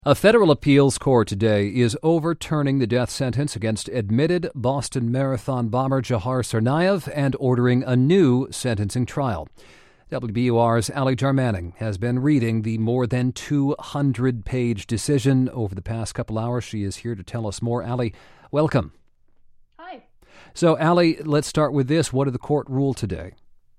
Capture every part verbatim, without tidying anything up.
A federal appeals court today is overturning the death sentence against admitted Boston Marathon bomber Dzhokhar Tsarnaev and ordering a new sentencing trial. W B U R's Ali Jarmanning has been reading the more than two hundred page decision over the past couple hours. She is here to tell us more. Ali, welcome. Hi. So, Ali, let's start with this. What did the court rule today?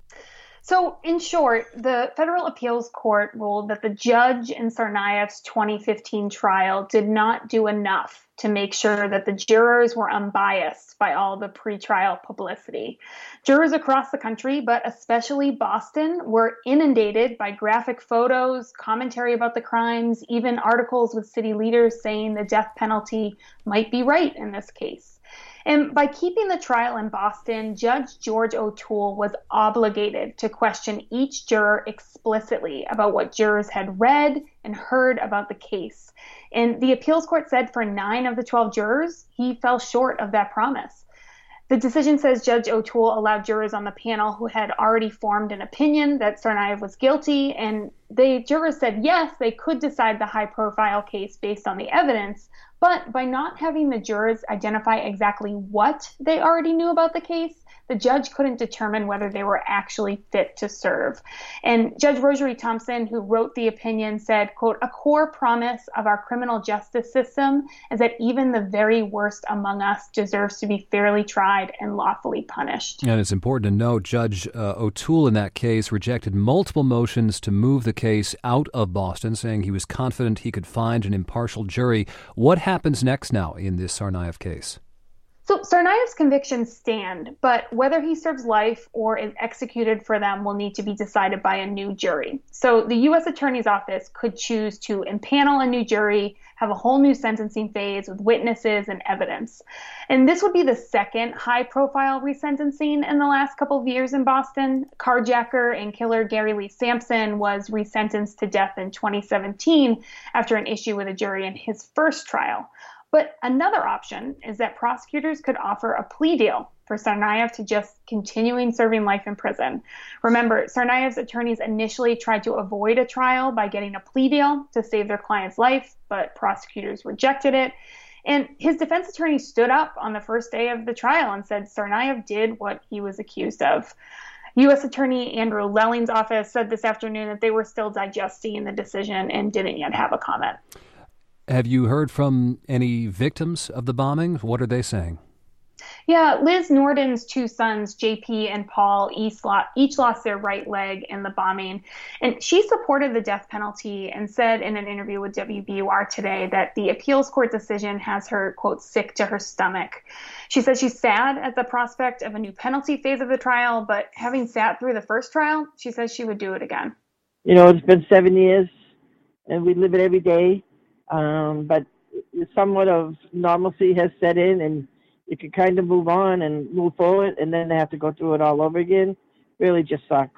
So, in short, the federal appeals court ruled that the judge in Tsarnaev's twenty fifteen trial did not do enough to make sure that the jurors were unbiased by all the pretrial publicity. Jurors across the country, but especially Boston, were inundated by graphic photos, commentary about the crimes, even articles with city leaders saying the death penalty might be right in this case. And by keeping the trial in Boston, Judge George O'Toole was obligated to question each juror explicitly about what jurors had read and heard about the case. And the appeals court said for nine of the twelve jurors, he fell short of that promise. The decision says Judge O'Toole allowed jurors on the panel who had already formed an opinion that Tsarnaev was guilty, and the jurors said yes, they could decide the high-profile case based on the evidence, but by not having the jurors identify exactly what they already knew about the case, the judge couldn't determine whether they were actually fit to serve. And Judge Rosary Thompson, who wrote the opinion, said, quote, "A core promise of our criminal justice system is that even the very worst among us deserves to be fairly tried and lawfully punished." And it's important to note, Judge uh, O'Toole in that case rejected multiple motions to move the case out of Boston, saying he was confident he could find an impartial jury. What happens next now in this Tsarnaev case? So Tsarnaev's convictions stand, but whether he serves life or is executed for them will need to be decided by a new jury. So the U S Attorney's Office could choose to impanel a new jury, have a whole new sentencing phase with witnesses and evidence. And this would be the second high-profile resentencing in the last couple of years in Boston. Carjacker and killer Gary Lee Sampson was resentenced to death in twenty seventeen after an issue with a jury in his first trial. But another option is that prosecutors could offer a plea deal for Tsarnaev to just continuing serving life in prison. Remember, Tsarnaev's attorneys initially tried to avoid a trial by getting a plea deal to save their client's life, but prosecutors rejected it. And his defense attorney stood up on the first day of the trial and said Tsarnaev did what he was accused of. U S Attorney Andrew Lelling's office said this afternoon that they were still digesting the decision and didn't yet have a comment. Have you heard from any victims of the bombing? What are they saying? Yeah, Liz Norden's two sons, J P and Paul, each lost their right leg in the bombing. And she supported the death penalty and said in an interview with W B U R today that the appeals court decision has her, quote, sick to her stomach. She says she's sad at the prospect of a new penalty phase of the trial, but having sat through the first trial, she says she would do it again. You know, it's been seven years and we live it every day. Um, but somewhat of normalcy has set in and you can kind of move on and move forward, and then they have to go through it all over again. Really just sucks.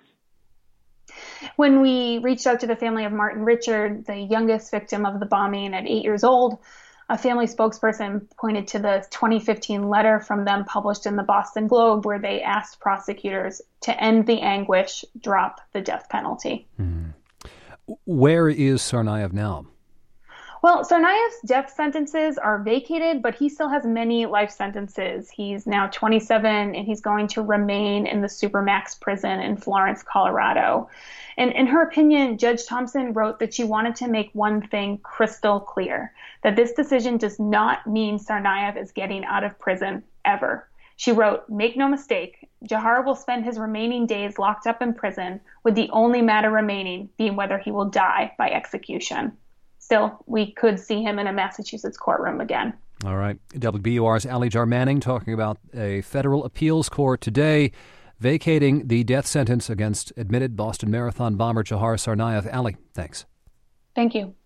When we reached out to the family of Martin Richard, the youngest victim of the bombing at eight years old, a family spokesperson pointed to the twenty fifteen letter from them published in the Boston Globe where they asked prosecutors to end the anguish, drop the death penalty. Hmm. Where is Tsarnaev now? Well, Tsarnaev's death sentences are vacated, but he still has many life sentences. He's now twenty-seven, and he's going to remain in the Supermax prison in Florence, Colorado. And in her opinion, Judge Thompson wrote that she wanted to make one thing crystal clear, that this decision does not mean Tsarnaev is getting out of prison ever. She wrote, "Make no mistake, Dzhokhar will spend his remaining days locked up in prison, with the only matter remaining being whether he will die by execution." Still, we could see him in a Massachusetts courtroom again. All right. W B U R's Ali Jarmanning talking about a federal appeals court today vacating the death sentence against admitted Boston Marathon bomber Dzhokhar Tsarnaev. Ali, thanks. Thank you.